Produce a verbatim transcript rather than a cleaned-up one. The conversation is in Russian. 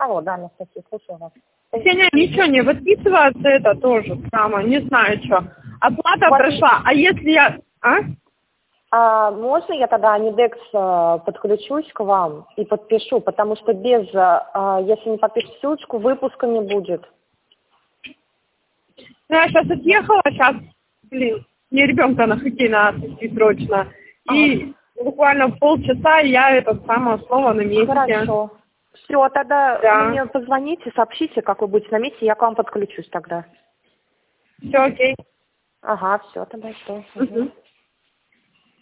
Алло, да, Анастасия, слушаю вас. Ксения, ничего не выписывается, это тоже самое, не знаю что. Оплата Вот. прошла, а если я... А? А можно я тогда Анидекс подключусь к вам и подпишу, потому что без, если не подпишу ссылочку, выпуска не будет. Ну, я сейчас отъехала, сейчас, блин, мне ребенка на хоккей надо отвезти срочно. И ага. буквально в полчаса я это самое слово на месте. Хорошо. Все, тогда да. мне позвоните, сообщите, как вы будете на месте, я к вам подключусь тогда. Все, окей. Ага, все, тогда что. Угу.